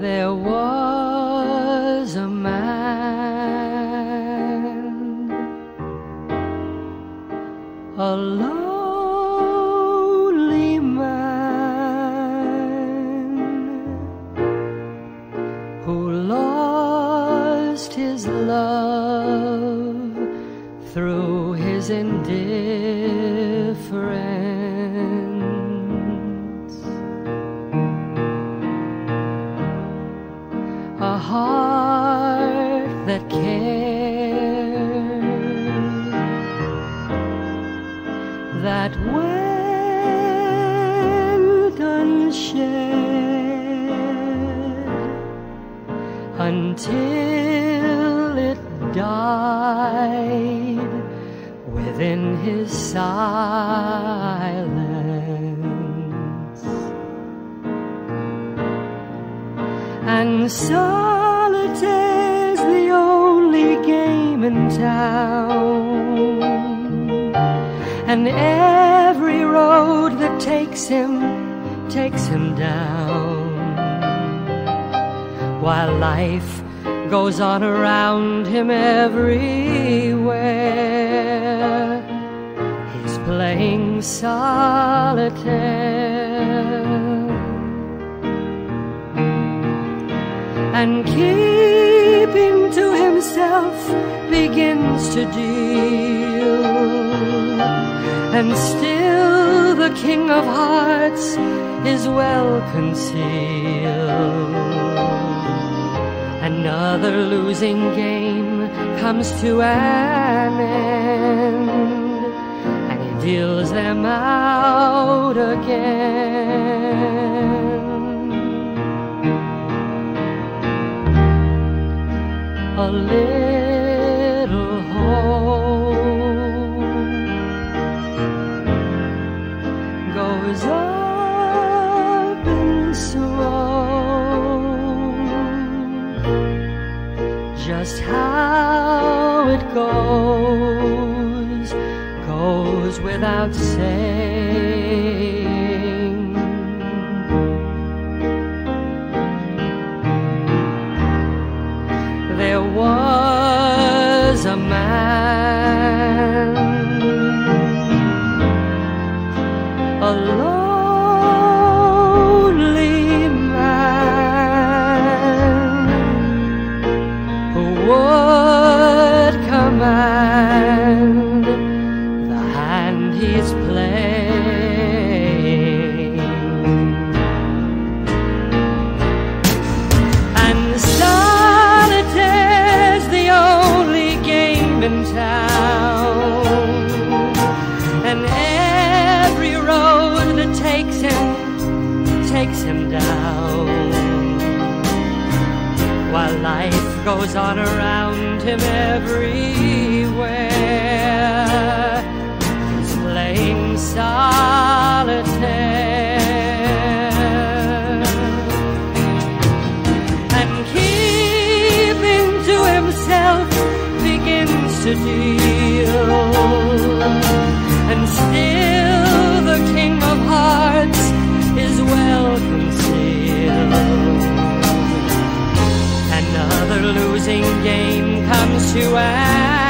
There was a man, a lonely man, who lost his love through his indifference. A heart that cared, that went unshared until it died within his silence. And solitaire's the only game in town, and every road that takes him down, while life goes on around him everywhere. He's playing solitaire, and keeping to himself begins to deal, and still the King of Hearts is well concealed. Another losing game comes to an end, and he deals them out again. A little hope goes up in smoke. Just how it goes without saying. There was a man, a lonely man, who would command the hand he's playing. And solitaire's the only game in town, and every road that takes him down, while life goes on around him everywhere. He's playing solitaire, and keeping to himself begins to deal, and still the King of Hearts is well concealed. Another losing game comes to an